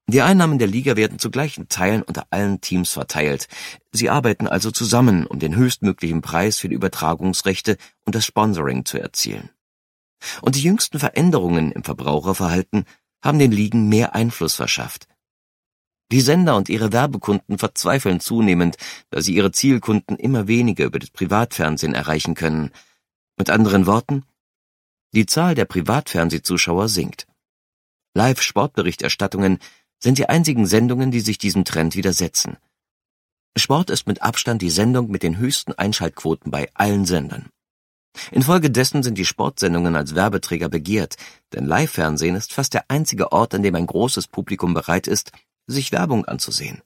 Die Einnahmen der Liga werden zu gleichen Teilen unter allen Teams verteilt. Sie arbeiten also zusammen, um den höchstmöglichen Preis für die Übertragungsrechte und das Sponsoring zu erzielen. Und die jüngsten Veränderungen im Verbraucherverhalten haben den Ligen mehr Einfluss verschafft. Die Sender und ihre Werbekunden verzweifeln zunehmend, da sie ihre Zielkunden immer weniger über das Privatfernsehen erreichen können. Mit anderen Worten, die Zahl der Privatfernsehzuschauer sinkt. Live-Sportberichterstattungen sind die einzigen Sendungen, die sich diesem Trend widersetzen. Sport ist mit Abstand die Sendung mit den höchsten Einschaltquoten bei allen Sendern. Infolgedessen sind die Sportsendungen als Werbeträger begehrt, denn Live-Fernsehen ist fast der einzige Ort, an dem ein großes Publikum bereit ist, sich Werbung anzusehen.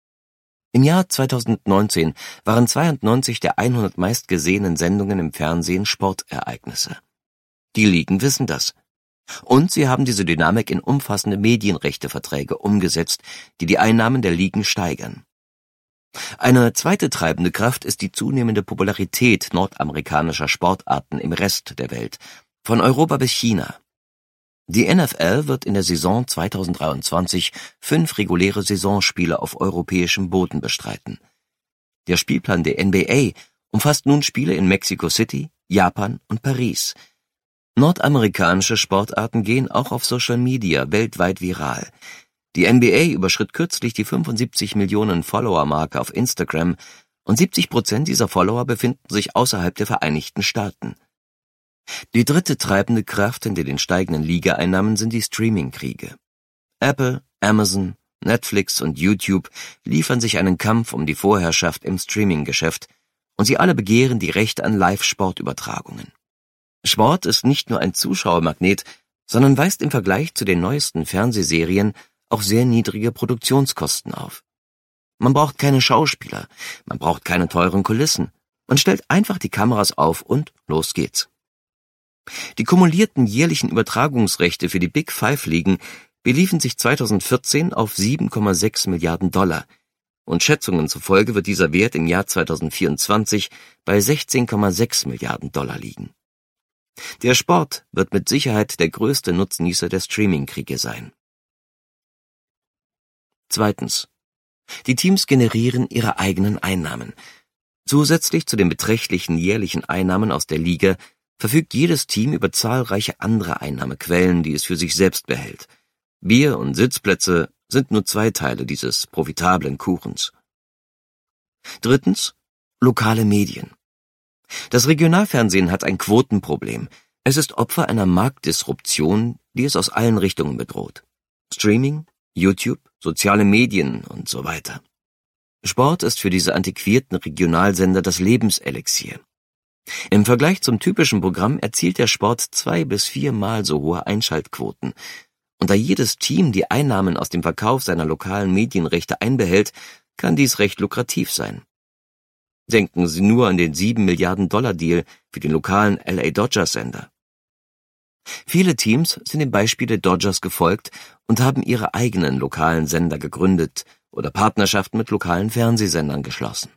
Im Jahr 2019 waren 92 der 100 meistgesehenen Sendungen im Fernsehen Sportereignisse. Die Ligen wissen das. Und sie haben diese Dynamik in umfassende Medienrechteverträge umgesetzt, die die Einnahmen der Ligen steigern. Eine zweite treibende Kraft ist die zunehmende Popularität nordamerikanischer Sportarten im Rest der Welt, von Europa bis China. Die NFL wird in der Saison 2023 5 reguläre Saisonspiele auf europäischem Boden bestreiten. Der Spielplan der NBA umfasst nun Spiele in Mexico City, Japan und Paris. Nordamerikanische Sportarten gehen auch auf Social Media weltweit viral. Die NBA überschritt kürzlich die 75 Millionen Follower-Marke auf Instagram und 70% dieser Follower befinden sich außerhalb der Vereinigten Staaten. Die dritte treibende Kraft hinter den steigenden Liga-Einnahmen sind die Streaming-Kriege. Apple, Amazon, Netflix und YouTube liefern sich einen Kampf um die Vorherrschaft im Streaming-Geschäft und sie alle begehren die Rechte an Live-Sportübertragungen. Sport ist nicht nur ein Zuschauermagnet, sondern weist im Vergleich zu den neuesten Fernsehserien auch sehr niedrige Produktionskosten auf. Man braucht keine Schauspieler, man braucht keine teuren Kulissen, man stellt einfach die Kameras auf und los geht's. Die kumulierten jährlichen Übertragungsrechte für die Big Five Ligen beliefen sich 2014 auf 7,6 Milliarden $, und Schätzungen zufolge wird dieser Wert im Jahr 2024 bei 16,6 Milliarden $ liegen. Der Sport wird mit Sicherheit der größte Nutznießer der Streaming-Kriege sein. Zweitens. Die Teams generieren ihre eigenen Einnahmen. Zusätzlich zu den beträchtlichen jährlichen Einnahmen aus der Liga verfügt jedes Team über zahlreiche andere Einnahmequellen, die es für sich selbst behält. Bier und Sitzplätze sind nur 2 Teile dieses profitablen Kuchens. Drittens. Lokale Medien. Das Regionalfernsehen hat ein Quotenproblem. Es ist Opfer einer Marktdisruption, die es aus allen Richtungen bedroht. Streaming, YouTube, soziale Medien und so weiter. Sport ist für diese antiquierten Regionalsender das Lebenselixier. Im Vergleich zum typischen Programm erzielt der Sport 2 bis 4 Mal so hohe Einschaltquoten. Und da jedes Team die Einnahmen aus dem Verkauf seiner lokalen Medienrechte einbehält, kann dies recht lukrativ sein. Denken Sie nur an den 7 Milliarden $ Deal für den lokalen LA Dodgers Sender. Viele Teams sind dem Beispiel der Dodgers gefolgt und haben ihre eigenen lokalen Sender gegründet oder Partnerschaften mit lokalen Fernsehsendern geschlossen.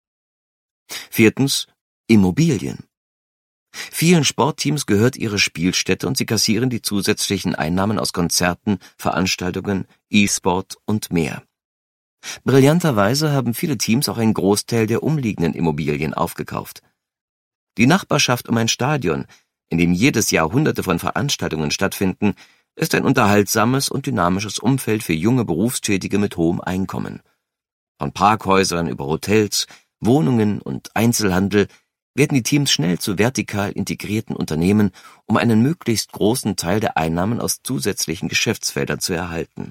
Viertens. Immobilien. Vielen Sportteams gehört ihre Spielstätte und sie kassieren die zusätzlichen Einnahmen aus Konzerten, Veranstaltungen, E-Sport und mehr. Brillanterweise haben viele Teams auch einen Großteil der umliegenden Immobilien aufgekauft. Die Nachbarschaft um ein Stadion, in dem jedes Jahr Hunderte von Veranstaltungen stattfinden, ist ein unterhaltsames und dynamisches Umfeld für junge Berufstätige mit hohem Einkommen. Von Parkhäusern über Hotels, Wohnungen und Einzelhandel werden die Teams schnell zu vertikal integrierten Unternehmen, um einen möglichst großen Teil der Einnahmen aus zusätzlichen Geschäftsfeldern zu erhalten.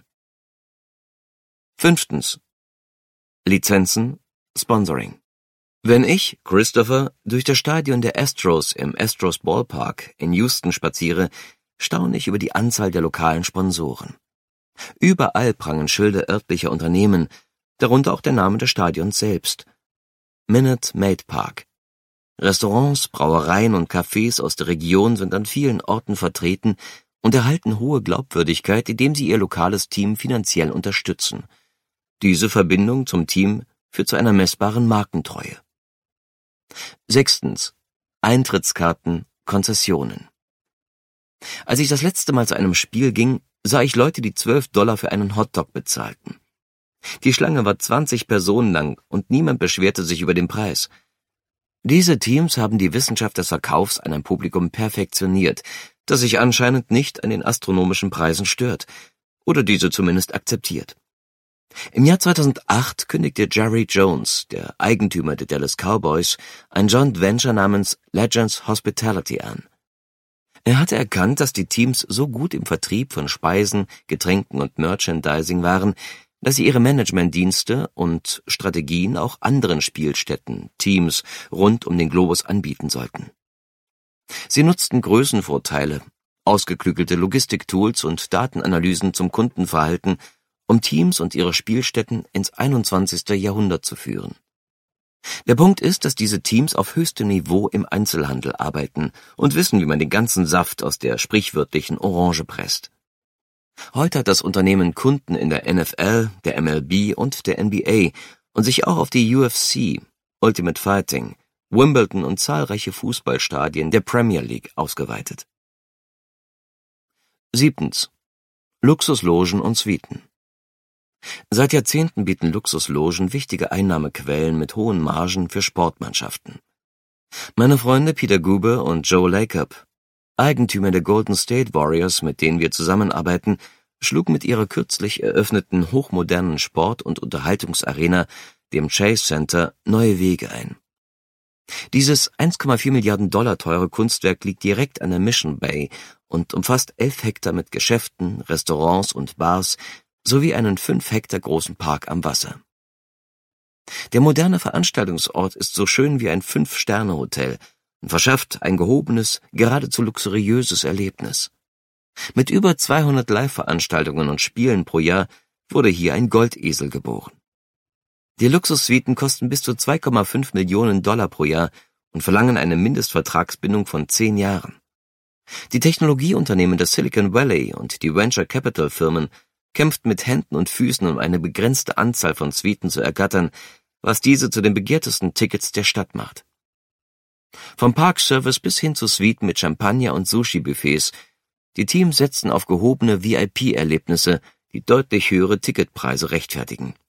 Fünftens. Lizenzen, Sponsoring. Wenn ich, Christopher, durch das Stadion der Astros im Astros Ballpark in Houston spaziere, staune ich über die Anzahl der lokalen Sponsoren. Überall prangen Schilder örtlicher Unternehmen, darunter auch der Name des Stadions selbst. Minute Maid Park. Restaurants, Brauereien und Cafés aus der Region sind an vielen Orten vertreten und erhalten hohe Glaubwürdigkeit, indem sie ihr lokales Team finanziell unterstützen. Diese Verbindung zum Team führt zu einer messbaren Markentreue. Sechstens. Eintrittskarten, Konzessionen. Als ich das letzte Mal zu einem Spiel ging, sah ich Leute, die $12 für einen Hotdog bezahlten. Die Schlange war 20 Personen lang und niemand beschwerte sich über den Preis. Diese Teams haben die Wissenschaft des Verkaufs an ein Publikum perfektioniert, das sich anscheinend nicht an den astronomischen Preisen stört oder diese zumindest akzeptiert. Im Jahr 2008 kündigte Jerry Jones, der Eigentümer der Dallas Cowboys, ein Joint Venture namens Legends Hospitality an. Er hatte erkannt, dass die Teams so gut im Vertrieb von Speisen, Getränken und Merchandising waren, dass sie ihre Managementdienste und Strategien auch anderen Spielstätten, Teams rund um den Globus anbieten sollten. Sie nutzten Größenvorteile, ausgeklügelte Logistiktools und Datenanalysen zum Kundenverhalten, um Teams und ihre Spielstätten ins 21. Jahrhundert zu führen. Der Punkt ist, dass diese Teams auf höchstem Niveau im Einzelhandel arbeiten und wissen, wie man den ganzen Saft aus der sprichwörtlichen Orange presst. Heute hat das Unternehmen Kunden in der NFL, der MLB und der NBA und sich auch auf die UFC, Ultimate Fighting, Wimbledon und zahlreiche Fußballstadien der Premier League ausgeweitet. 7. Luxuslogen und Suiten. Seit Jahrzehnten bieten Luxuslogen wichtige Einnahmequellen mit hohen Margen für Sportmannschaften. Meine Freunde Peter Guber und Joe Lacob, Eigentümer der Golden State Warriors, mit denen wir zusammenarbeiten, schlugen mit ihrer kürzlich eröffneten hochmodernen Sport- und Unterhaltungsarena, dem Chase Center, neue Wege ein. Dieses 1,4 Milliarden Dollar teure Kunstwerk liegt direkt an der Mission Bay und umfasst 11 Hektar mit Geschäften, Restaurants und Bars sowie einen 5 Hektar großen Park am Wasser. Der moderne Veranstaltungsort ist so schön wie ein 5-Sterne-Hotel und verschafft ein gehobenes, geradezu luxuriöses Erlebnis. Mit über 200 Live-Veranstaltungen und Spielen pro Jahr wurde hier ein Goldesel geboren. Die Luxussuiten kosten bis zu 2,5 Millionen Dollar pro Jahr und verlangen eine Mindestvertragsbindung von 10 Jahren. Die Technologieunternehmen des Silicon Valley und die Venture Capital Firmen kämpften mit Händen und Füßen, um eine begrenzte Anzahl von Suiten zu ergattern, was diese zu den begehrtesten Tickets der Stadt macht. Vom Parkservice bis hin zu Suiten mit Champagner und Sushi-Buffets, die Teams setzen auf gehobene VIP-Erlebnisse, die deutlich höhere Ticketpreise rechtfertigen.